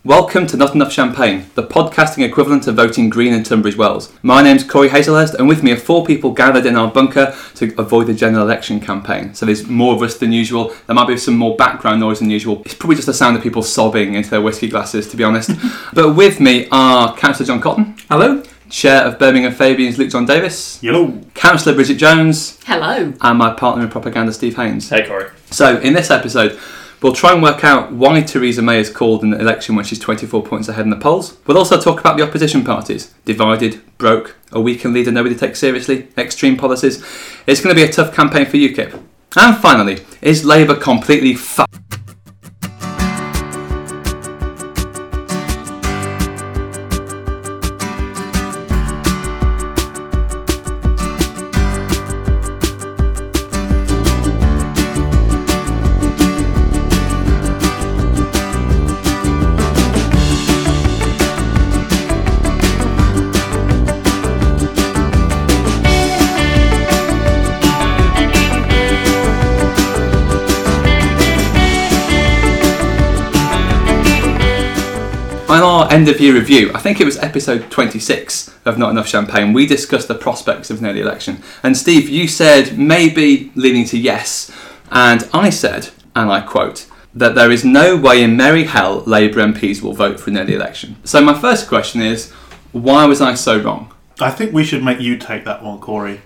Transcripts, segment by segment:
Welcome to Not Enough Champagne, the podcasting equivalent of voting Green in Tunbridge Wells. My name's Corey Hazelhurst, and with me are 4 people gathered in our bunker to avoid the general election campaign. So there's more of us than usual. There might be some more background noise than usual. It's probably just the sound of people sobbing into their whiskey glasses, to be honest. But with me are Councillor John Cotton. Hello. Chair of Birmingham Fabians, Luke John Davis. Hello. Councillor Bridget Jones. Hello. And my partner in propaganda, Steve Haynes. Hey, Corey. So in this episode, we'll try and work out why Theresa May is called in the election when she's 24 points ahead in the polls. We'll also talk about the opposition parties. Divided, broke, a weakened leader nobody takes seriously, extreme policies. It's going to be a tough campaign for UKIP. And finally, is Labour completely fucked? On our end of year review, I think it was episode 26 of Not Enough Champagne, we discussed the prospects of an early election. And Steve, you said maybe leaning to yes. And I said, and I quote, that there is no way in merry hell Labour MPs will vote for an early election. So my first question is, why was I so wrong? I think we should make you take that one, Corey.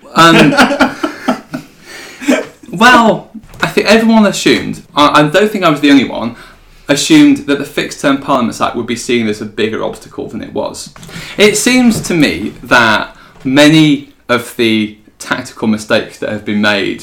Well, I think everyone assumed, I don't think I was the only one, assumed that the Fixed Term Parliaments Act would be seen as a bigger obstacle than it was. It seems to me that many of the tactical mistakes that have been made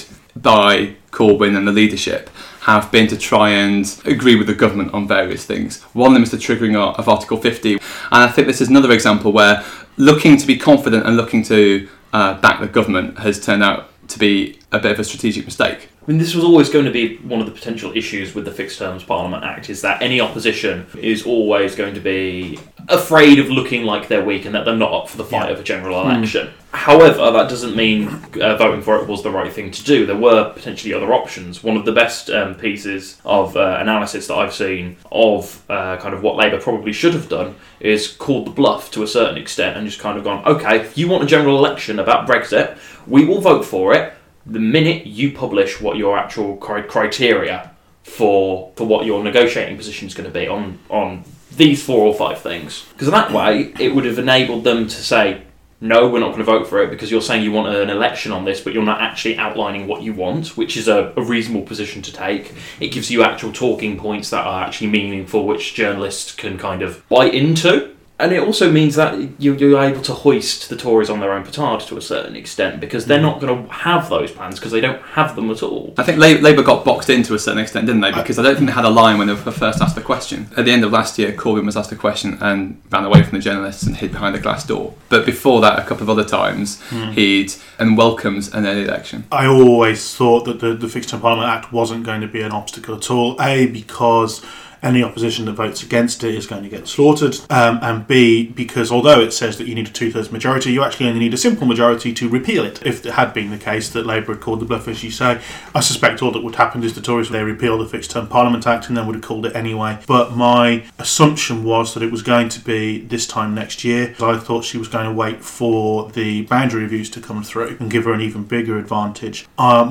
by Corbyn and the leadership have been to try and agree with the government on various things. One of them is the triggering of Article 50, and I think this is another example where looking to be confident and looking to back the government has turned out to be a bit of a strategic mistake. I mean, this was always going to be one of the potential issues with the Fixed Terms Parliament Act, is that any opposition is always going to be afraid of looking like they're weak and that they're not up for the fight of a general election. However, that doesn't mean voting for it was the right thing to do. There were potentially other options. One of the best pieces of analysis that I've seen of kind of what Labour probably should have done is called the bluff to a certain extent and just kind of gone, okay, if you want a general election about Brexit, we will vote for it the minute you publish what your actual criteria for what your negotiating position is going to be on these 4 or 5 things. Because that way, it would have enabled them to say, no, we're not going to vote for it because you're saying you want an election on this, but you're not actually outlining what you want, which is a reasonable position to take. It gives you actual talking points that are actually meaningful, which journalists can kind of bite into. And it also means that you're able to hoist the Tories on their own petard to a certain extent, because they're not going to have those plans because they don't have them at all. I think Labour got boxed in to a certain extent, didn't they? Because I don't think they had a line when they were first asked the question. At the end of last year, Corbyn was asked a question and ran away from the journalists and hid behind a glass door. But before that, a couple of other times, he'd welcomed an early election. I always thought that the Fixed Term Parliament Act wasn't going to be an obstacle at all. A, because any opposition that votes against it is going to get slaughtered, and B, because although it says that you need a 2/3 majority, you actually only need a simple majority to repeal it. If it had been the case that Labour had called the bluff, as you say, I suspect all that would happen is the Tories would repeal the Fixed Term Parliament Act and then would have called it anyway. But my assumption was that it was going to be this time next year. I thought she was going to wait for the boundary reviews to come through and give her an even bigger advantage.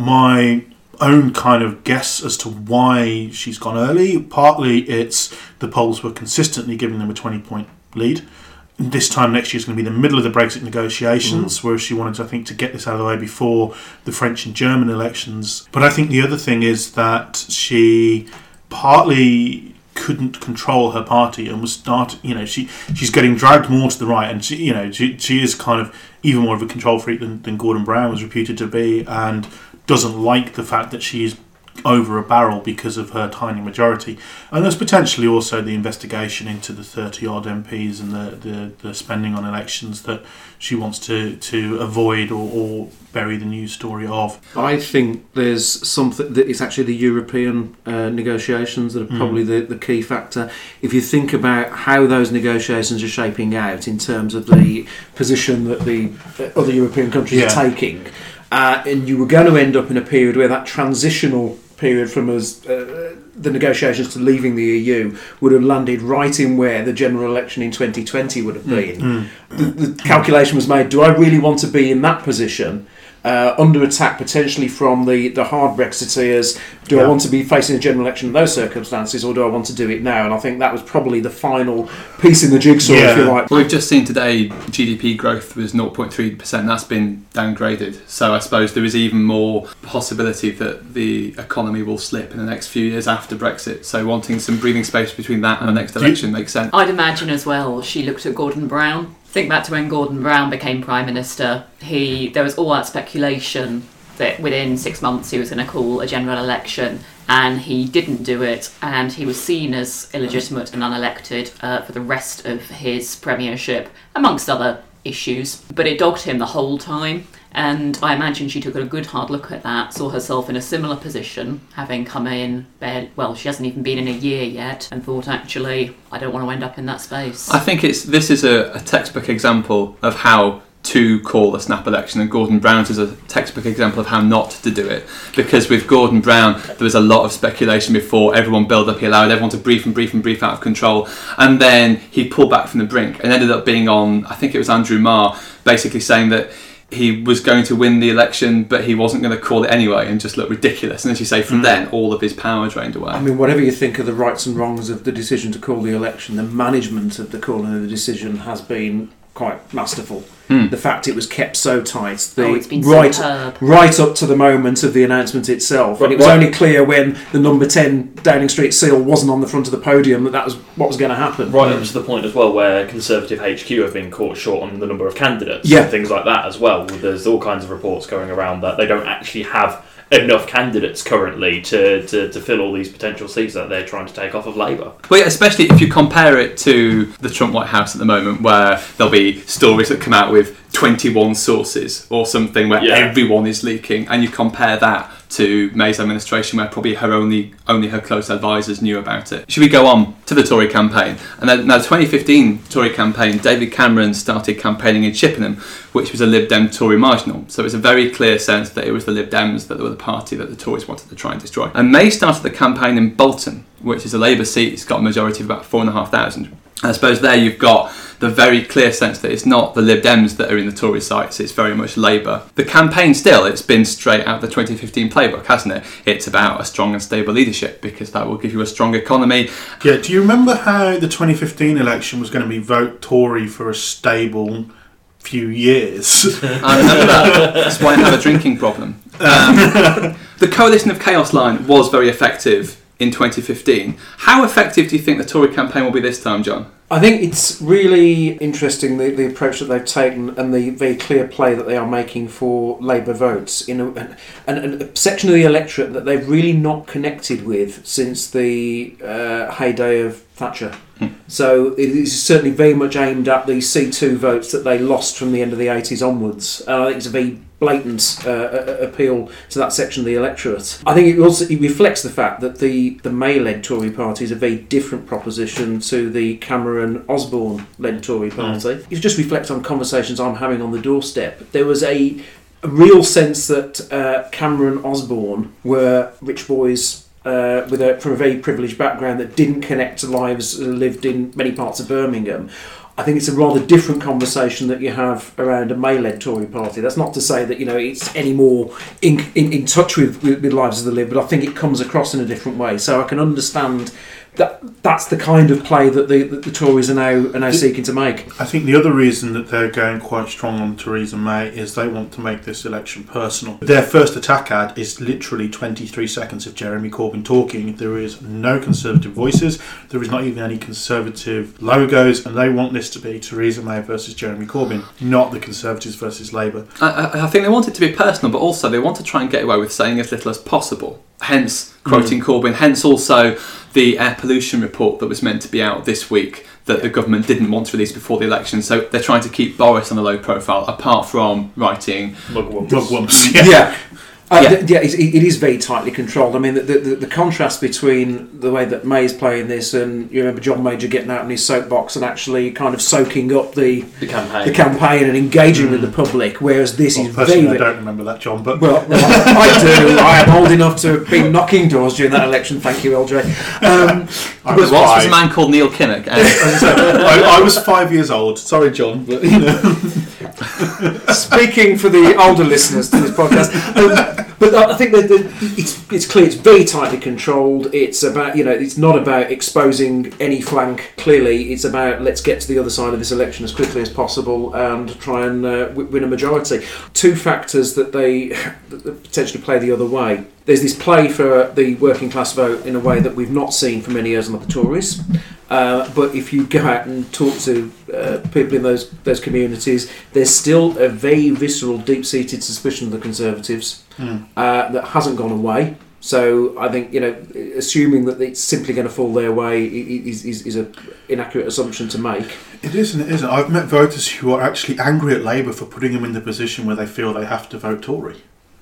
My own kind of guess as to why she's gone early, partly it's the polls were consistently giving them a 20-point lead. This time next year is going to be the middle of the Brexit negotiations, whereas she wanted, I think, to get this out of the way before the French and German elections. But I think the other thing is that she partly couldn't control her party and was she's getting dragged more to the right, and she is kind of even more of a control freak than Gordon Brown was reputed to be, and doesn't like the fact that she's over a barrel because of her tiny majority. And there's potentially also the investigation into the 30-odd MPs and the spending on elections that she wants to avoid or bury the news story of. I think there's something that it's actually the European negotiations that are probably the key factor. If you think about how those negotiations are shaping out in terms of the position that the other European countries are taking, and you were going to end up in a period where that transitional period from us, the negotiations to leaving the EU would have landed right in where the general election in 2020 would have been. The calculation was made, do I really want to be in that position? Under attack potentially from the hard Brexiteers. Do I want to be facing a general election in those circumstances, or do I want to do it now? And I think that was probably the final piece in the jigsaw, if you like. Well, we've just seen today GDP growth was 0.3%. That's been downgraded. So I suppose there is even more possibility that the economy will slip in the next few years after Brexit. So wanting some breathing space between that and the next election makes sense. I'd imagine as well she looked at Gordon Brown. Think back to when Gordon Brown became Prime Minister. There was all that speculation that within 6 months he was going to call a general election, and he didn't do it, and he was seen as illegitimate and unelected for the rest of his premiership, amongst other issues. But it dogged him the whole time, and I imagine she took a good hard look at that, saw herself in a similar position, having come in, she hasn't even been in a year yet, and thought, actually, I don't want to end up in that space. I think this is a textbook example of how to call a snap election, and Gordon Brown's is a textbook example of how not to do it. Because with Gordon Brown, there was a lot of speculation before everyone built up. He allowed everyone to brief out of control, and then he pulled back from the brink and ended up being on, I think it was Andrew Marr, basically saying that he was going to win the election, but he wasn't going to call it anyway, and just looked ridiculous. And as you say, from then, all of his power drained away. I mean, whatever you think of the rights and wrongs of the decision to call the election, the management of the calling of the decision has been quite masterful. The fact it was kept so tight, it's been right up to the moment of the announcement itself, and it was only clear when the number 10 Downing Street seal wasn't on the front of the podium that was what was going to happen. Right up to the point as well where Conservative HQ have been caught short on the number of candidates and things like that as well. There's all kinds of reports going around that they don't actually have enough candidates currently to fill all these potential seats that they're trying to take off of Labour. Well, yeah, especially if you compare it to the Trump White House at the moment, where there'll be stories that come out with 21 sources or something where everyone is leaking, and you compare that to May's administration, where probably only her close advisors knew about it. Should we go on to the Tory campaign? And then, now, the 2015 Tory campaign, David Cameron started campaigning in Chippenham, which was a Lib Dem Tory marginal. So it was a very clear sense that it was the Lib Dems that were the party that the Tories wanted to try and destroy. And May started the campaign in Bolton, which is a Labour seat. It's got a majority of about 4,500. I suppose there you've got the very clear sense that it's not the Lib Dems that are in the Tory sites, it's very much Labour. The campaign still, it's been straight out of the 2015 playbook, hasn't it? It's about a strong and stable leadership, because that will give you a strong economy. Yeah, do you remember how the 2015 election was going to be vote Tory for a stable few years? I remember that. That's why I have a drinking problem. The Coalition of Chaos line was very effective in 2015. How effective do you think the Tory campaign will be this time, John? I think it's really interesting the approach that they've taken and the very clear play that they are making for Labour votes in a section of the electorate that they've really not connected with since the heyday of Thatcher. So it is certainly very much aimed at the C2 votes that they lost from the end of the 80s onwards. I think it's a very blatant appeal to that section of the electorate. I think it reflects the fact that the May-led Tory party is a very different proposition to the Cameron-Osborne-led Tory party. If you just reflect on conversations I'm having on the doorstep, there was a real sense that Cameron-Osborne were rich boys from a very privileged background that didn't connect to lives lived in many parts of Birmingham. I think it's a rather different conversation that you have around a May-led Tory party. That's not to say that it's any more in touch with lives of the lived, but I think it comes across in a different way. So I can understand that's the kind of play that the Tories are now seeking to make. I think the other reason that they're going quite strong on Theresa May is they want to make this election personal. Their first attack ad is literally 23 seconds of Jeremy Corbyn talking. There is no Conservative voices. There is not even any Conservative logos, and they want this to be Theresa May versus Jeremy Corbyn, not the Conservatives versus Labour. I think they want it to be personal, but also they want to try and get away with saying as little as possible. Hence, quoting Corbyn, hence also the air pollution report that was meant to be out this week that the government didn't want to release before the election. So they're trying to keep Boris on a low profile, apart from writing mugwumps. Yeah. It is very tightly controlled. I mean, the contrast between the way that May's playing this, and you remember John Major getting out in his soapbox and actually kind of soaking up the campaign and engaging with the public, whereas this is very... I don't remember that, John, but... Well, I do. I am old enough to have been knocking doors during that election. Thank you, LJ. Once was a man called Neil Kinnock. I was 5 years old. Sorry, John, but you know. Speaking for the older listeners to this podcast, but I think that it's clear it's very tightly controlled. It's about, it's not about exposing any flank. Clearly, it's about let's get to the other side of this election as quickly as possible and try and win a majority. Two factors that they potentially play the other way. There's this play for the working class vote in a way that we've not seen for many years among the Tories. But if you go out and talk to people in those communities, there's still a very visceral, deep-seated suspicion of the Conservatives that hasn't gone away. So I think, assuming that it's simply going to fall their way is an inaccurate assumption to make. It is and it isn't. I've met voters who are actually angry at Labour for putting them in the position where they feel they have to vote Tory.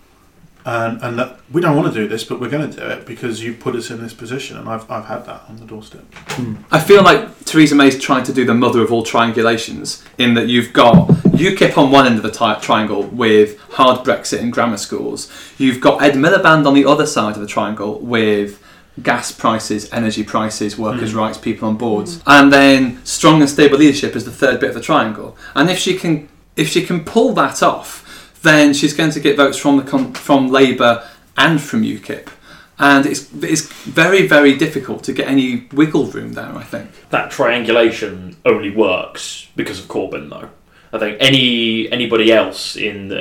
And that we don't want to do this, but we're going to do it because you put us in this position, and I've had that on the doorstep. I feel like Theresa May's trying to do the mother of all triangulations, in that you've got UKIP on one end of the triangle with hard Brexit and grammar schools. You've got Ed Miliband on the other side of the triangle with gas prices, energy prices, workers' rights, people on boards, and then strong and stable leadership as the third bit of the triangle. And if she can pull that off, then she's going to get votes from Labour and from UKIP. And it's very, very difficult to get any wiggle room there, I think. That triangulation only works because of Corbyn, though. I think anybody else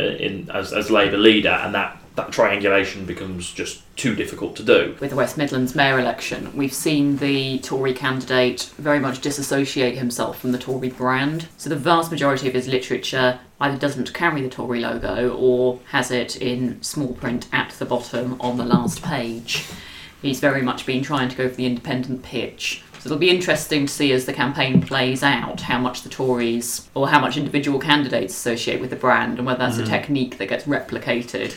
as Labour leader, and that triangulation becomes just too difficult to do. With the West Midlands mayor election, we've seen the Tory candidate very much disassociate himself from the Tory brand. So the vast majority of his literature either doesn't carry the Tory logo or has it in small print at the bottom on the last page. He's very much been trying to go for the independent pitch. So it'll be interesting to see as the campaign plays out how much the Tories or how much individual candidates associate with the brand, and whether that's a technique that gets replicated.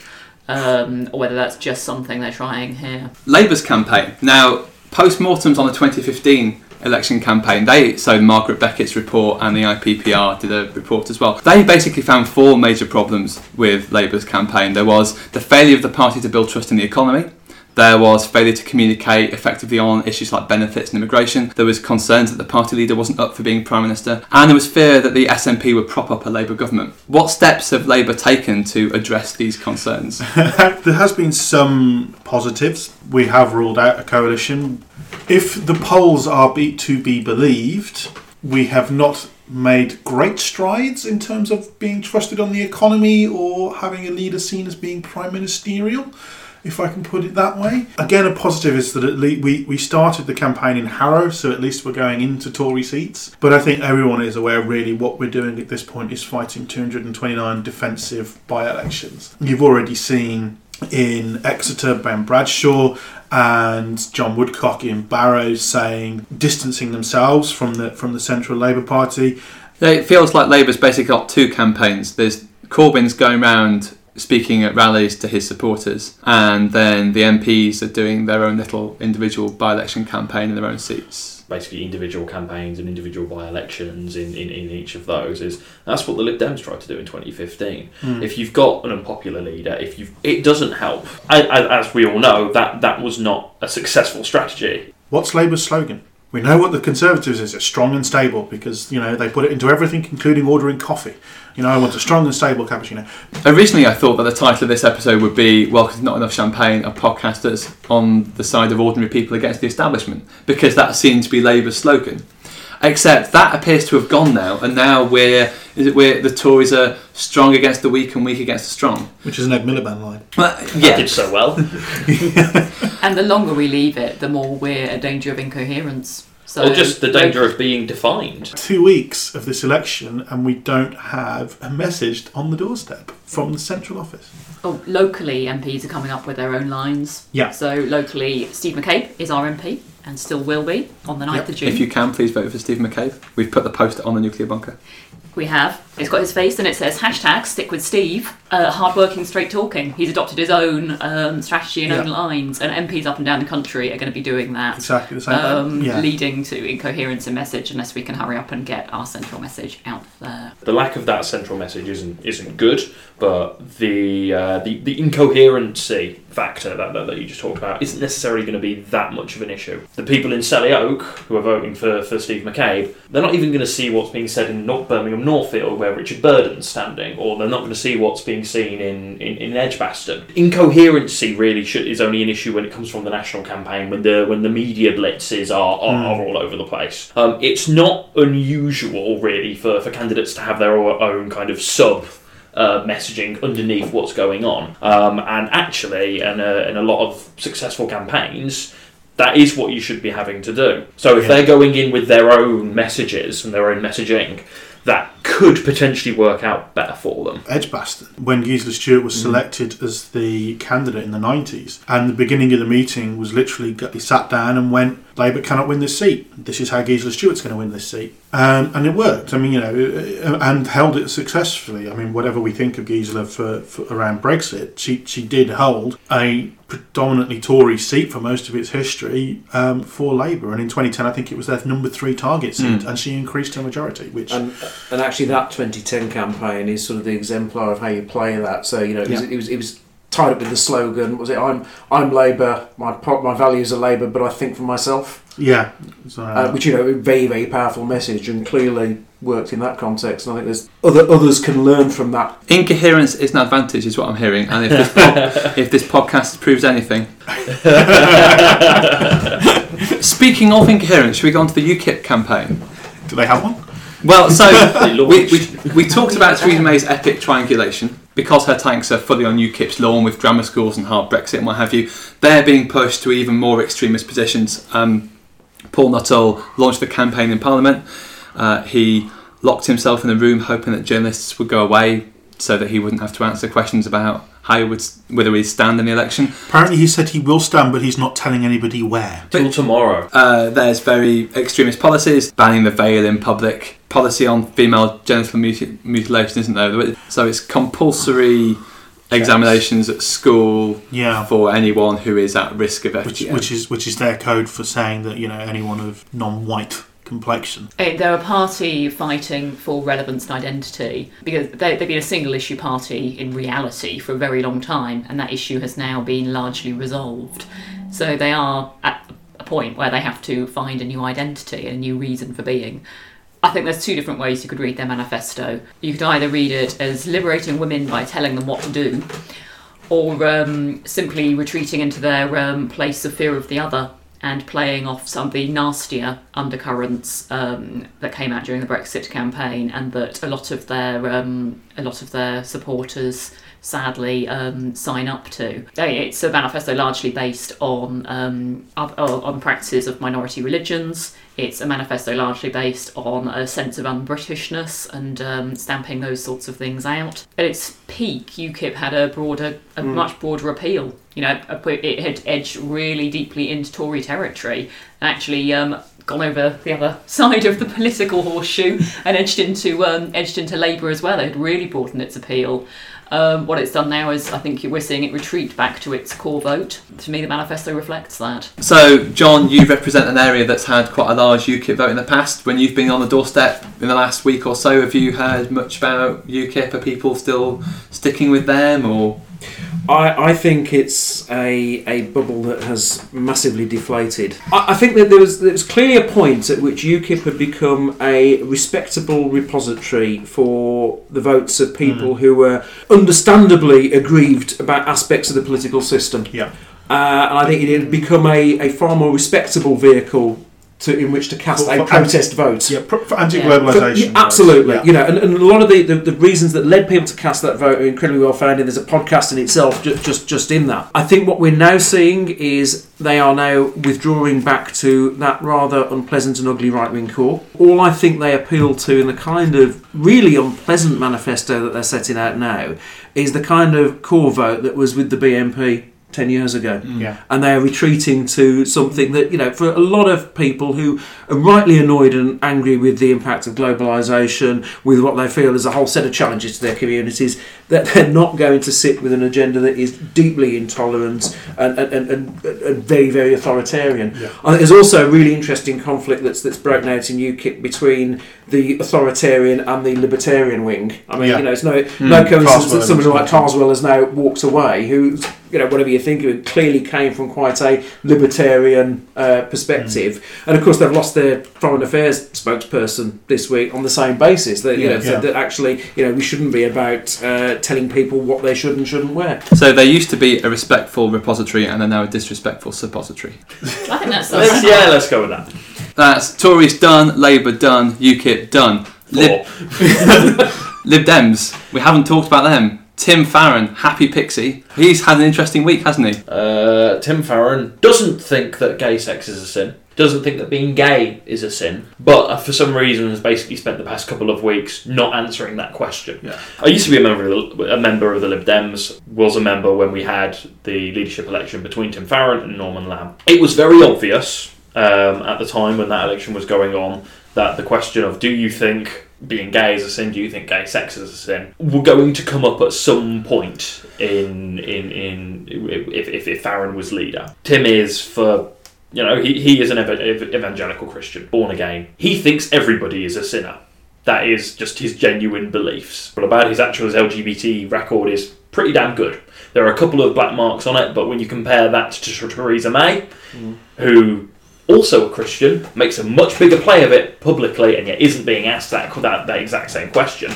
Or whether that's just something they're trying here. Labour's campaign. Now, post-mortems on the 2015 election campaign, so Margaret Beckett's report and the IPPR did a report as well. They basically found four major problems with Labour's campaign. There was the failure of the party to build trust in the economy. There was failure to communicate effectively on issues like benefits and immigration. There was concerns that the party leader wasn't up for being Prime Minister. And there was fear that the SNP would prop up a Labour government. What steps have Labour taken to address these concerns? There has been some positives. We have ruled out a coalition. If the polls are to be believed, we have not made great strides in terms of being trusted on the economy or having a leader seen as being prime ministerial, if I can put it that way. Again, a positive is that at least we started the campaign in Harrow, so at least we're going into Tory seats. But I think everyone is aware really what we're doing at this point is fighting 229 defensive by-elections. You've already seen in Exeter, Ben Bradshaw and John Woodcock in Barrow distancing themselves from the Central Labour Party. It feels like Labour's basically got two campaigns. There's Corbyn's going around speaking at rallies to his supporters, and then the MPs are doing their own little individual by-election campaign in their own seats. Basically individual campaigns and individual by-elections in each of those. That's what the Lib Dems tried to do in 2015. If you've got an unpopular leader, it doesn't help. As we all know, that was not a successful strategy. What's Labour's slogan? We know what the Conservatives is. It's strong and stable because, they put it into everything, including ordering coffee. I want a strong and stable cappuccino. Originally, I thought that the title of this episode would be Welcome to Not Enough Champagne, a podcast that's on the side of ordinary people against the establishment, because that seems to be Labour's slogan. Except that appears to have gone now, and now the Tories are strong against the weak and weak against the strong. Which is an Ed Miliband line. Yeah, did so well. And the longer we leave it, the more we're in danger of incoherence. So or just the danger of being defined. 2 weeks of this election and we don't have a message on the doorstep. from the central office? Oh, locally, MPs are coming up with their own lines. Yeah. So locally, Steve McCabe is our MP and still will be on the 9th of June. If you can, please vote for Steve McCabe. We've put the poster on the nuclear bunker. We have. It's got his face and it says #stick with Steve. Hard-working, straight talking. He's adopted his own strategy and own lines, and MPs up and down the country are going to be doing that. Exactly the same. Leading to incoherence in message unless we can hurry up and get our central message out there. The lack of that central message isn't good, but the incoherency factor that you just talked about isn't necessarily going to be that much of an issue. The people in Selly Oak who are voting for Steve McCabe, they're not even going to see what's being said in Birmingham Northfield where Richard Burden's standing, or they're not going to see what's being seen in Edgbaston. Incoherency really is only an issue when it comes from the national campaign, when the media blitzes are all over the place. It's not unusual really for candidates to have their own kind of sub messaging underneath what's going on, and actually in a lot of successful campaigns that is what you should be having to do. So if they're going in with their own messages and their own messaging, that could potentially work out better for them. Edgbaston, when Gisela Stuart was selected as the candidate in the 90s, and the beginning of the meeting was literally, he sat down and went, Labour cannot win this seat. This is how Gisela Stuart's going to win this seat. And it worked. I mean, and held it successfully. I mean, whatever we think of Gisela for around Brexit, she did hold a predominantly Tory seat for most of its history for Labour. And in 2010, I think it was their number 3 target seat, and she increased her majority. And actually, that 2010 campaign is sort of the exemplar of how you play that. So it was tied up with the slogan. Was it I'm Labour, my values are Labour, but I think for myself. Yeah, which a very, very powerful message, and clearly worked in that context. And I think there's others can learn from that. Incoherence is an advantage, is what I'm hearing. And if this podcast proves anything. Speaking of incoherence, should we go on to the UKIP campaign? Do they have one? Well, so we talked about Theresa May's epic triangulation. Because her tanks are fully on UKIP's lawn with grammar schools and hard Brexit and what have you, they're being pushed to even more extremist positions. Paul Nuttall launched the campaign in Parliament. He locked himself in a room hoping that journalists would go away so that he wouldn't have to answer questions about whether he'd stand in the election. Apparently he said he will stand, but he's not telling anybody where. Till tomorrow. There's very extremist policies, banning the veil in public, policy on female genital mutilation, isn't there? So it's compulsory examinations at school for anyone who is at risk of FGM. Which is their code for saying that anyone of non-white complexion. They're a party fighting for relevance and identity because they've been a single issue party in reality for a very long time, and that issue has now been largely resolved. So they are at a point where they have to find a new identity and a new reason for being. I think there's 2 different ways you could read their manifesto. You could either read it as liberating women by telling them what to do, or simply retreating into their place of fear of the other and playing off some of the nastier undercurrents that came out during the Brexit campaign, and that a lot of their supporters sadly sign up to. It's a manifesto largely based on practices of minority religions. It's a manifesto largely based on a sense of un-Britishness and stamping those sorts of things out. At its peak, UKIP had a much broader appeal. It had edged really deeply into Tory territory and actually gone over the other side of the political horseshoe and edged into Labour as well. It had really broadened its appeal. What it's done now is, I think we're seeing it retreat back to its core vote. To me, the manifesto reflects that. So, John, you represent an area that's had quite a large UKIP vote in the past. When you've been on the doorstep in the last week or so, have you heard much about UKIP? Are people still sticking with them, or...? I think it's a bubble that has massively deflated. I think that there was clearly a point at which UKIP had become a respectable repository for the votes of people who were understandably aggrieved about aspects of the political system. Yeah. And I think it had become a far more respectable vehicle in which to cast For a protest vote. Yeah, for anti-globalisation. Absolutely. Yeah. And a lot of the reasons that led people to cast that vote are incredibly well founded. There's a podcast in itself just in that. I think what we're now seeing is they are now withdrawing back to that rather unpleasant and ugly right-wing core. All I think they appeal to in the kind of really unpleasant manifesto that they're setting out now is the kind of core vote that was with the BNP 10 years ago. Yeah. And they're retreating to something that, for a lot of people who are rightly annoyed and angry with the impact of globalisation, with what they feel is a whole set of challenges to their communities, that they're not going to sit with an agenda that is deeply intolerant and very, very authoritarian. Yeah. There's also a really interesting conflict that's broken out in UKIP between the authoritarian and the libertarian wing. I mean, it's no coincidence that someone like Carswell has now walked away, who, whatever you think of it, clearly came from quite a libertarian perspective. And of course, they've lost their foreign affairs spokesperson this week on the same basis. That said that actually, we shouldn't be about telling people what they should and shouldn't wear. So there used to be a respectful repository, and they're now a disrespectful suppository. I think that's let's go with that. That's Tories done, Labour done, UKIP done. Lib Dems, we haven't talked about them. Tim Farron, happy pixie. He's had an interesting week, hasn't he? Tim Farron doesn't think that gay sex is a sin. Doesn't think that being gay is a sin. But for some reason has basically spent the past couple of weeks not answering that question. Yeah. I used to be a member of the Lib Dems, was a member when we had the leadership election between Tim Farron and Norman Lamb. It was very obvious at the time when that election was going on that the question of do you think being gay is a sin, do you think gay sex is a sin, were going to come up at some point if Farron was leader. Tim is he is an evangelical Christian, born again. He thinks everybody is a sinner. That is just his genuine beliefs. But about his actual LGBT record is pretty damn good. There are a couple of black marks on it, but when you compare that to Theresa May, who also a Christian, makes a much bigger play of it publicly, and yet isn't being asked that exact same question.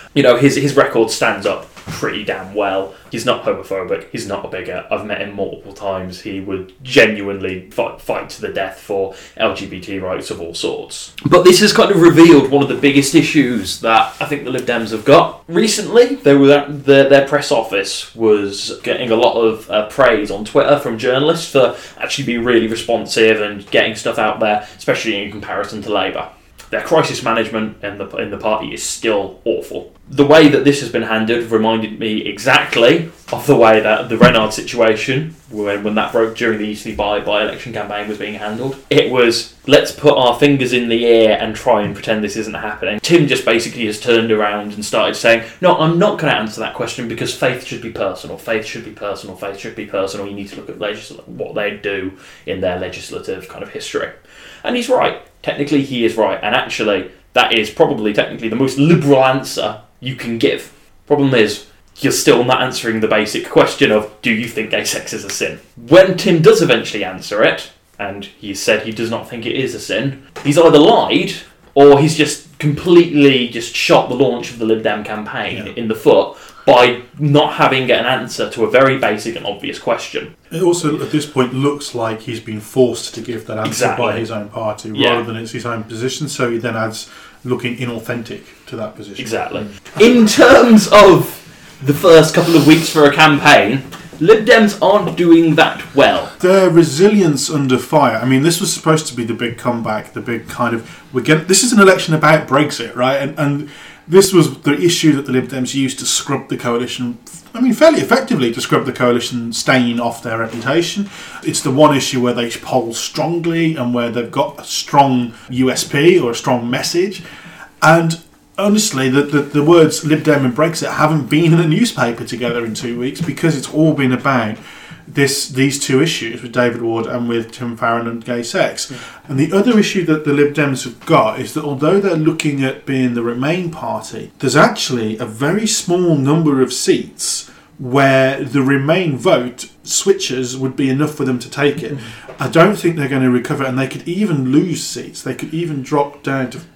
His record stands up pretty damn well. He's not homophobic. He's not a bigot. I've met him multiple times. He would genuinely fight to the death for LGBT rights of all sorts. But this has kind of revealed one of the biggest issues that I think the Lib Dems have got. Recently, their press office was getting a lot of praise on Twitter from journalists for actually being really responsive and getting stuff out there, especially in comparison to Labour. Their crisis management in the party is still awful. The way that this has been handled reminded me exactly of the way that the Renard situation, when that broke during the Eastleigh by-election campaign, was being handled. It was, let's put our fingers in the air and try and pretend this isn't happening. Tim just basically has turned around and started saying, no, I'm not going to answer that question because faith should be personal. Faith should be personal. Faith should be personal. You need to look at what they do in their legislative kind of history. And he's right. Technically, he is right. And actually, that is probably technically the most liberal answer you can give. Problem is, you're still not answering the basic question of, do you think gay sex is a sin? When Tim does eventually answer it, and he said he does not think it is a sin, he's either lied, or he's just completely shot the launch of the Lib Dem campaign in the foot by not having an answer to a very basic and obvious question. It also, at this point, looks like he's been forced to give that answer by his own party, rather than it's his own position, so he then adds looking inauthentic to that position. Exactly. In terms of the first couple of weeks for a campaign, Lib Dems aren't doing that well. Their resilience under fire. I mean, this was supposed to be the big comeback, the big kind of... This is an election about Brexit, right? And this was the issue that the Lib Dems used to scrub the coalition, fairly effectively to scrub the coalition stain off their reputation. It's the one issue where they poll strongly and where they've got a strong USP or a strong message. And honestly, the words Lib Dem and Brexit haven't been in a newspaper together in 2 weeks because it's all been about these two issues with David Ward and with Tim Farron and gay sex. Yeah. And the other issue that the Lib Dems have got is that although they're looking at being the Remain party, there's actually a very small number of seats where the Remain vote switches would be enough for them to take it. I don't think they're going to recover, and they could even lose seats. They could even drop down to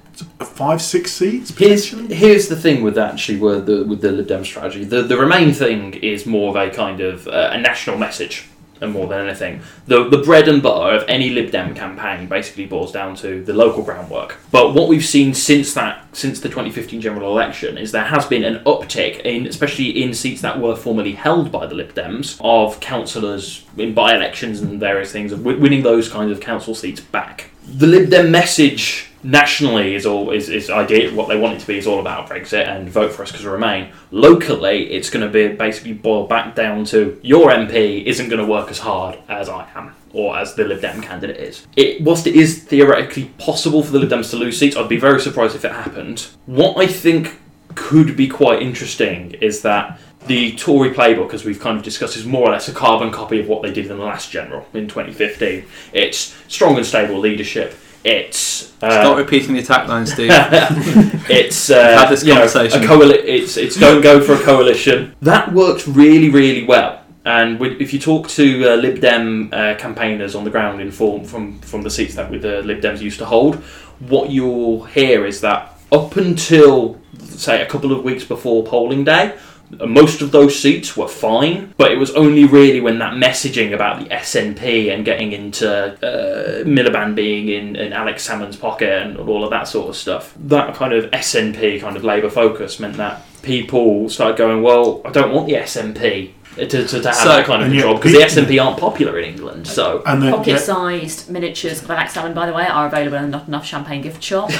5-6 seats. Here's the thing with the Lib Dem strategy. The Remain thing is more of a kind of a national message. and more than anything. The bread and butter of any Lib Dem campaign basically boils down to the local groundwork. But what we've seen since the 2015 general election is there has been an uptick, especially in seats that were formerly held by the Lib Dems, of councillors in by-elections and various things, of winning those kinds of council seats back. The Lib Dem message nationally is idea what they want it to be is all about Brexit and vote for us because we remain. Locally, it's going to be basically boiled back down to your MP isn't going to work as hard as I am or as the Lib Dem candidate is. Whilst it is theoretically possible for the Lib Dems to lose seats, I'd be very surprised if it happened. What I think could be quite interesting is that the Tory playbook, as we've kind of discussed, is more or less a carbon copy of what they did in the last general in 2015. It's strong and stable leadership. It's stop repeating the attack line, Steve. It's had this conversation. It's don't go for a coalition. That works really, really well. And if you talk to Lib Dem campaigners on the ground from the seats that the Lib Dems used to hold, what you'll hear is that up until, say, a couple of weeks before polling day, most of those seats were fine, but it was only really when that messaging about the SNP and getting into Miliband being in Alex Salmond's pocket and all of that sort of stuff, that kind of SNP, kind of Labour focus, meant that people started going, well, I don't want the SNP to have that kind of control, because the SNP aren't popular in England. So pocket-sized miniatures of Alex Salmond, by the way, are available in Not Enough Champagne gift shop.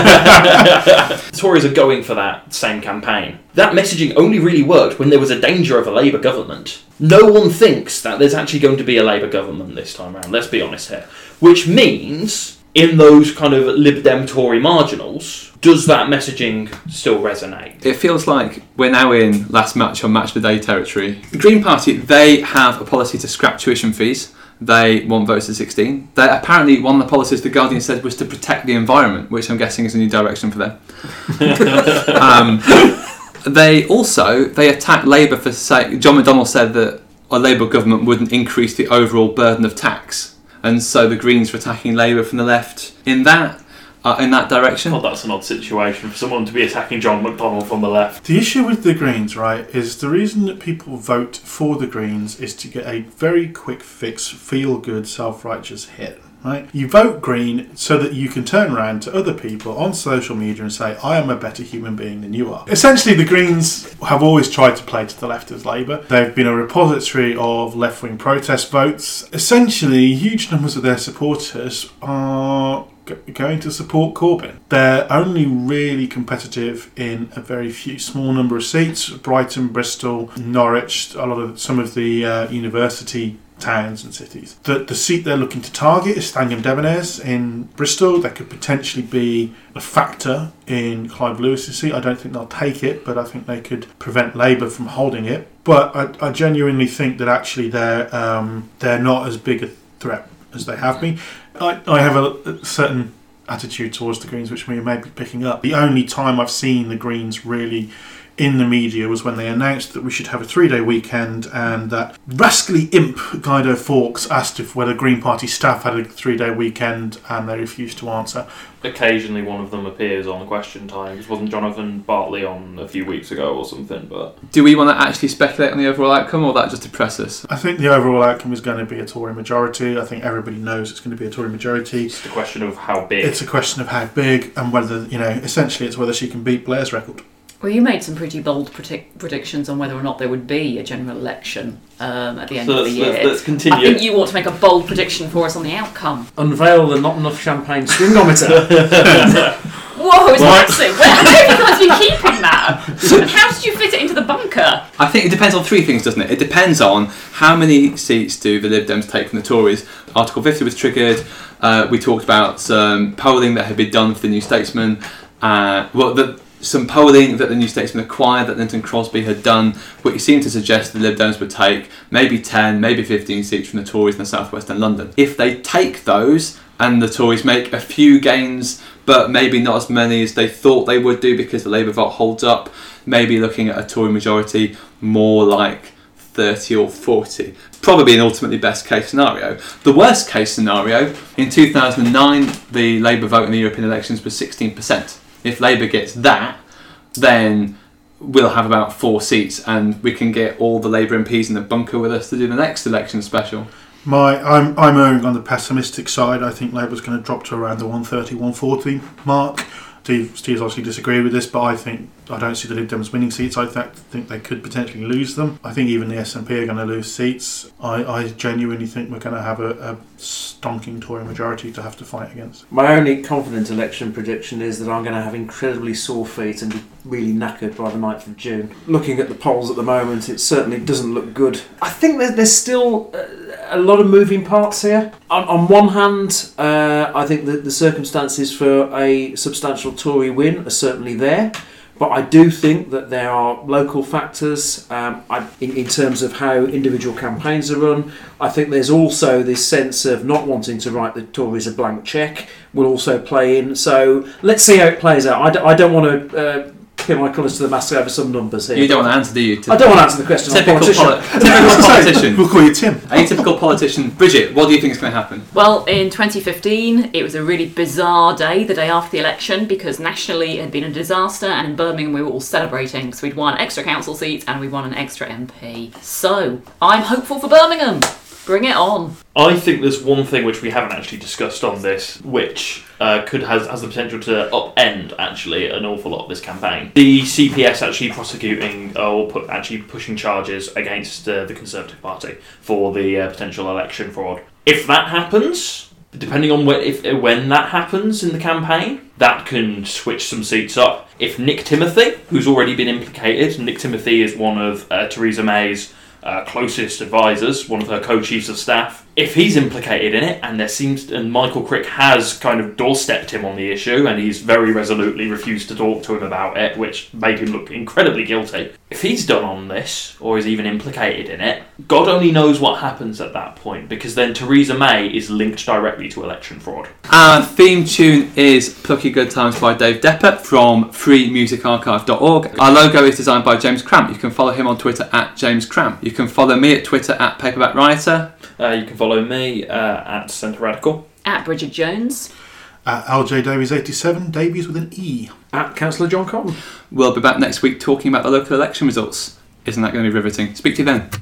The Tories are going for that same campaign. That messaging only really worked when there was a danger of a Labour government. No one thinks that there's actually going to be a Labour government this time around, let's be honest here. Which means, in those kind of Lib Dem Tory marginals, does that messaging still resonate? It feels like we're now in last match on match of the day territory. The Green Party, they have a policy to scrap tuition fees. They want votes at 16. Apparently, one of the policies the Guardian said was to protect the environment, which I'm guessing is a new direction for them. They attack Labour for saying... John McDonnell said that a Labour government wouldn't increase the overall burden of tax. And so the Greens were attacking Labour from the left in that direction. God, that's an odd situation for someone to be attacking John McDonnell from the left. The issue with the Greens, right, is the reason that people vote for the Greens is to get a very quick fix, feel-good, self-righteous hit. Right? You vote Green so that you can turn around to other people on social media and say, I am a better human being than you are. Essentially, the Greens have always tried to play to the left as Labour. They've been a repository of left-wing protest votes. Essentially, huge numbers of their supporters are going to support Corbyn. They're only really competitive in a very few small number of seats: Brighton, Bristol, Norwich, some of the university towns and cities. The seat they're looking to target is Stangham Debonair's in Bristol. That could potentially be a factor in Clive Lewis's seat. I don't think they'll take it, but I think they could prevent Labour from holding it. But I genuinely think that actually they're not as big a threat as they have been. I have a certain attitude towards the Greens, which we may be picking up. The only time I've seen the Greens really in the media was when they announced that we should have a 3-day weekend, and that rascally imp Guido Fawkes asked if whether Green Party staff had a 3-day weekend, and they refused to answer. Occasionally one of them appears on Question Times. Wasn't Jonathan Bartley on a few weeks ago or something? But do we want to actually speculate on the overall outcome, or that just depress us? I think the overall outcome is going to be a Tory majority. I think everybody knows it's going to be a Tory majority. It's a question of how big. It's a question of how big, and whether, essentially it's whether she can beat Blair's record. Well, you made some pretty bold predictions on whether or not there would be a general election at the end of the year. Let's continue. I think you ought to make a bold prediction for us on the outcome. Unveil the Not Enough Champagne stringometer. Whoa, it's massive. How have you guys been keeping that? And how did you fit it into the bunker? I think it depends on three things, doesn't it? It depends on how many seats do the Lib Dems take from the Tories. Article 50 was triggered. We talked about some polling that had been done for the New Statesman. Some polling that the New Statesman acquired that Linton Crosby had done, which seemed to suggest the Lib Dems would take maybe 10, maybe 15 seats from the Tories in the South West and London. If they take those and the Tories make a few gains, but maybe not as many as they thought they would do because the Labour vote holds up, maybe looking at a Tory majority more like 30 or 40. Probably an ultimately best case scenario. The worst case scenario, in 2009, the Labour vote in the European elections was 16%. If Labour gets that, then we'll have about 4 seats, and we can get all the Labour MPs in the bunker with us to do the next election special. I'm erring on the pessimistic side. I think Labour's going to drop to around the 130, 140 mark. Steve's obviously disagreed with this, but I don't see the Lib Dems winning seats. I think they could potentially lose them. I think even the SNP are going to lose seats. I genuinely think we're going to have a stonking Tory majority to have to fight against. My only confident election prediction is that I'm going to have incredibly sore feet and be really knackered by the 9th of June. Looking at the polls at the moment, it certainly doesn't look good. I think there's still a lot of moving parts here. On one hand, I think that the circumstances for a substantial Tory win are certainly there. But I do think that there are local factors in terms of how individual campaigns are run. I think there's also this sense of not wanting to write the Tories a blank cheque will also play in. So let's see how it plays out. I don't want to pin my colours to the mast over some numbers here. You don't want to answer, do you? I don't want to answer the question. Typical politician. We'll call you Tim. Atypical politician. Bridget, what do you think is going to happen? Well, in 2015, it was a really bizarre day, the day after the election, because nationally it had been a disaster, and in Birmingham we were all celebrating because we'd won extra council seats and we won an extra MP. So, I'm hopeful for Birmingham. Bring it on. I think there's one thing which we haven't actually discussed on this, which has the potential to upend actually an awful lot of this campaign. The CPS actually prosecuting actually pushing charges against the Conservative Party for the potential election fraud. If that happens, depending on when that happens in the campaign, that can switch some seats up. If Nick Timothy, who's already been implicated, Nick Timothy is one of Theresa May's closest advisors, one of her co-chiefs of staff. If he's implicated in it, and Michael Crick has kind of doorstepped him on the issue, and he's very resolutely refused to talk to him about it, which made him look incredibly guilty. If he's done on this, or is even implicated in it, God only knows what happens at that point, because then Theresa May is linked directly to election fraud. Our theme tune is Plucky Good Times by Dave Deppert from freemusicarchive.org. Our logo is designed by James Cramp. You can follow him on Twitter at James Cramp. You can follow me at Twitter at Paperback Writer. You can follow me at Centre Radical. At Bridget Jones. At LJ Davies 87, Davies with an E. At Councillor John Cotton. We'll be back next week talking about the local election results. Isn't that going to be riveting? Speak to you then.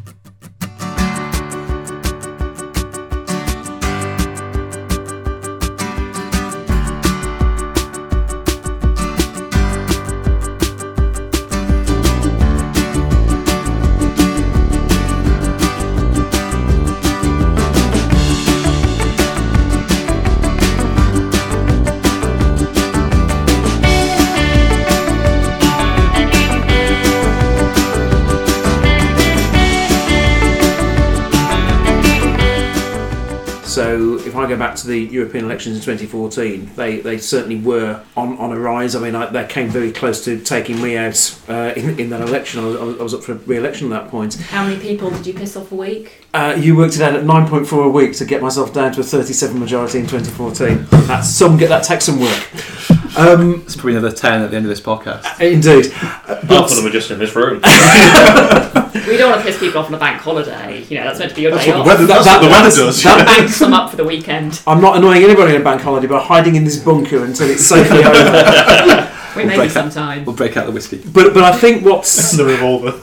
So if I go back to the European elections in 2014, they certainly were on a rise. I mean, they came very close to taking me out in that election. I was up for re-election at that point. How many people did you piss off a week? You worked it out at 9.4 a week to get myself down to a 37 majority in 2014. That takes some work. It's probably another 10 at the end of this podcast. Indeed. Half of them are just in this room. We don't want to piss people off on a bank holiday. You know, that's meant to be your day off. That's what the weather does. That banks them up for the weekend. I'm not annoying anybody on a bank holiday by hiding in this bunker until it's safely over. Maybe sometime. We'll break out the whiskey. But I think what's The revolver.